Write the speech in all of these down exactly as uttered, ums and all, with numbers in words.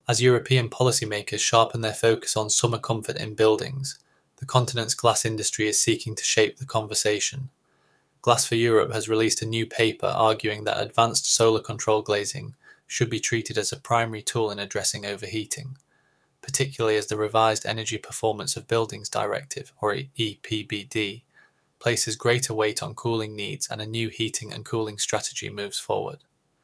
As European policymakers sharpen their focus on summer comfort in buildings, the continent's glass industry is seeking to shape the conversation. Glass for Europe has released a new paper arguing that advanced solar control glazing should be treated as a primary tool in addressing overheating, particularly as the revised Energy Performance of Buildings Directive, or E P B D, places greater weight on cooling needs and a new heating and cooling strategy moves forward.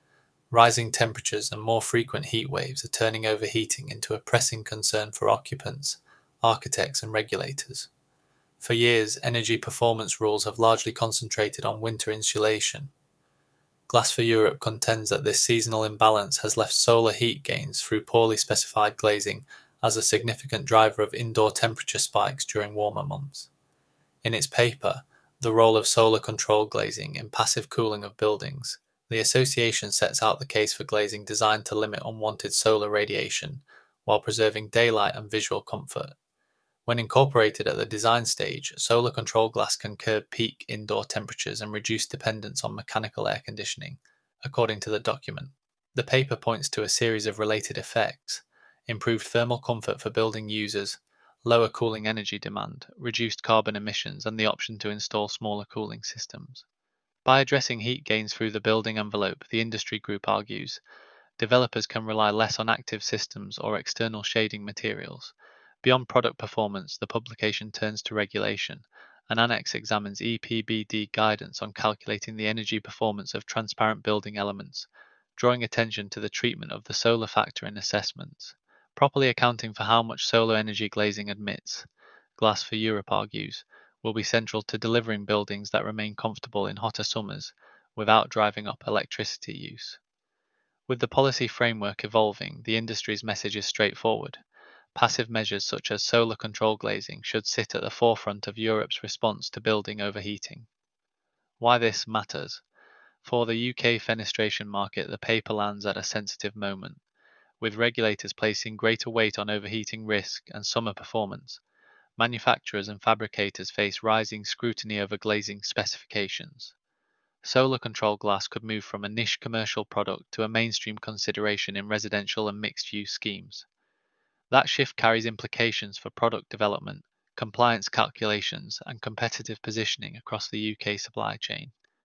Rising temperatures and more frequent heat waves are turning overheating into a pressing concern for occupants, architects, and regulators. For years, energy performance rules have largely concentrated on winter insulation. Glass for Europe contends that this seasonal imbalance has left solar heat gains through poorly specified glazing as a significant driver of indoor temperature spikes during warmer months. In its paper, The Role of Solar Control Glazing in Passive Cooling of Buildings, the association sets out the case for glazing designed to limit unwanted solar radiation while preserving daylight and visual comfort. When incorporated at the design stage, solar control glass can curb peak indoor temperatures and reduce dependence on mechanical air conditioning, according to the document. The paper points to a series of related effects: improved thermal comfort for building users, lower cooling energy demand, reduced carbon emissions, and the option to install smaller cooling systems. By addressing heat gains through the building envelope, the industry group argues, developers can rely less on active systems or external shading materials. Beyond product performance, the publication turns to regulation. An annex examines E P B D guidance on calculating the energy performance of transparent building elements, drawing attention to the treatment of the solar factor in assessments. Properly accounting for how much solar energy glazing emits, Glass for Europe argues, will be central to delivering buildings that remain comfortable in hotter summers without driving up electricity use. With the policy framework evolving, the industry's message is straightforward. Passive measures such as solar control glazing should sit at the forefront of Europe's response to building overheating. Why this matters? For the U K fenestration market, the paper lands at a sensitive moment, with regulators placing greater weight on overheating risk and summer performance. Manufacturers and fabricators face rising scrutiny over glazing specifications. Solar control glass could move from a niche commercial product to a mainstream consideration in residential and mixed-use schemes. That shift carries implications for product development, compliance calculations, and competitive positioning across the U K supply chain.